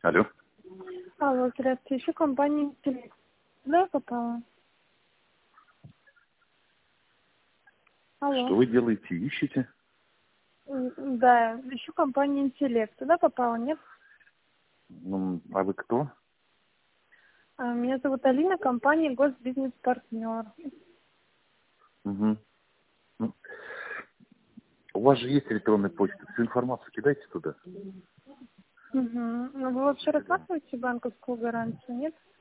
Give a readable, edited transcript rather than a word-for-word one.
Алло. Алло, здравствуйте. Еще компания «Интеллект». Да, я попала? Алло. Что вы делаете? Ищете? Да, ищу компанию «Интеллект». Туда попала, нет? А вы кто? Меня зовут Алина, компания «Госбизнес-партнер». Угу. У вас же есть электронная почта. Всю информацию кидайте туда. Угу. Ну, вы вообще рассматриваете банковскую гарантию, нет?